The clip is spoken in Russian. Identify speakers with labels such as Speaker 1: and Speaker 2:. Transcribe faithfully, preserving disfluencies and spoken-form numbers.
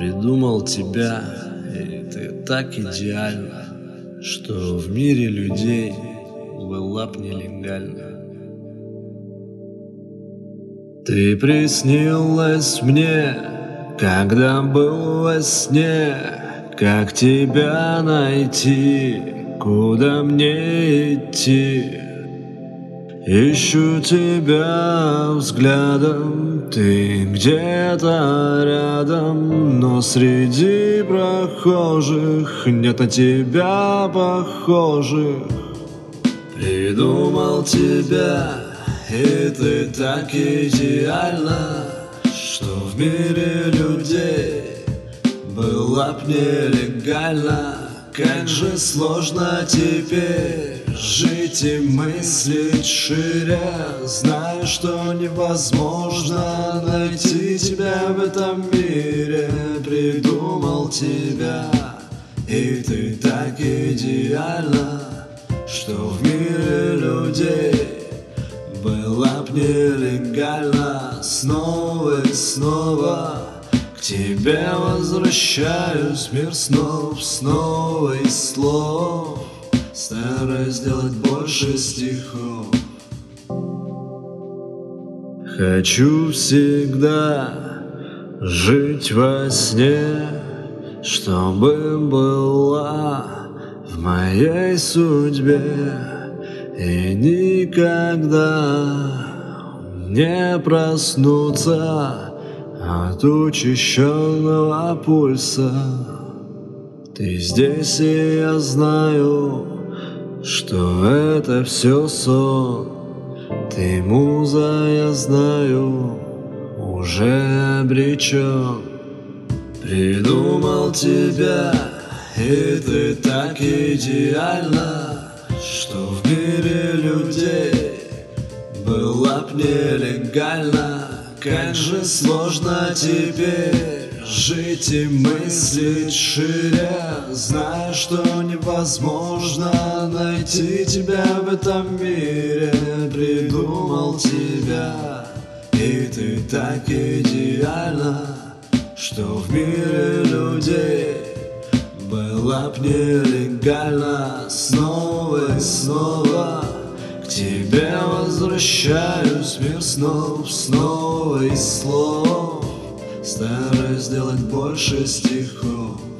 Speaker 1: Придумал тебя, и ты так идеально, что в мире людей была б нелегально. Ты приснилась мне, когда был во сне. Как тебя найти, куда мне идти? Ищу тебя взглядом, ты где-то рядом, но среди прохожих нет на тебя похожих. Придумал тебя, и ты так идеальна, что в мире людей была б нелегально. Как же сложно теперь жить и мыслить шире, зная, что невозможно найти тебя в этом мире. Придумал тебя, и ты так идеальна, что в мире людей была б нелегально. Снова и снова к тебе возвращаюсь, мир снов, снова и слов, стараюсь сделать больше стихов. Хочу всегда жить во сне, чтобы была в моей судьбе, и никогда не проснуться от учащенного пульса. Ты здесь, и я знаю, что это все сон. Ты муза, я знаю, уже обречен. Придумал тебя, и ты так идеальна, что в мире людей была б нелегально. Как же сложно теперь жить и мыслить шире, зная, что невозможно найти тебя в этом мире. Придумал тебя, и ты так идеальна, что в мире людей была б нелегально. Снова и снова к тебе возвращаюсь, мир снов, снова и слов, стараюсь сделать больше стихов.